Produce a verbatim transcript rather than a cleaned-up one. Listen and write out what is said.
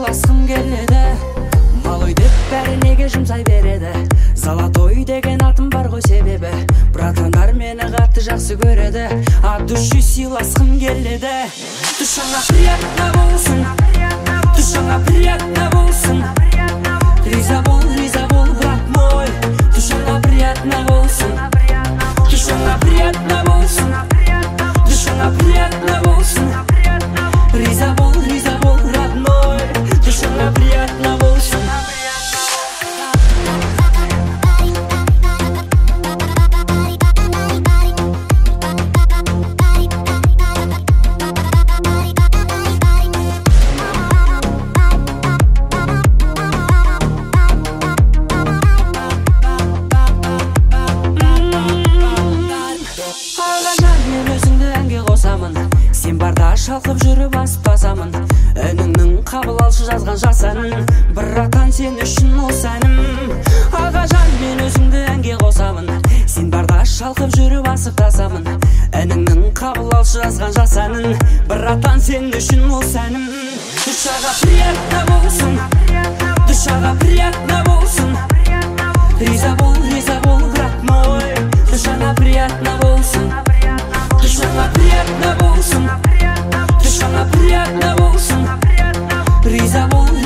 сыйласқым келеді. Малой деп бәрі неге жұмсай береді. Золотой деген атым бар ғой себебі. Братандар мені қатты жақсы көреді. От души сыйласқым келеді. Душаңа приятно болсын, душаңа приятно болсын. Риза бол, риза бол, брат мой. Душаңа приятно болсын, душаңа приятно болсын, душаңа приятно болсын. Риза бол, риза бол, родной. Душаңа приятно болсын. Сен барда шалқып жүріп аспасамын. Үніңнің қабыл алшы жазған жас әнін. Бір атан сен үшін осы әнім. Ағажан мен өзіңді әнге қосамын. Сен барда шалқып жүріп асықтасамын. Үніңнің қабыл алшы жазған жас әнін. Бір атан сен үшін осы әнім. Душаға приятно болсын, душаға приятно болсын. Риза бол, риза бол, брат мой. Душаңа приятно болсын, душаңа приятно болсын, душаңа приятно болсын. Риза бол,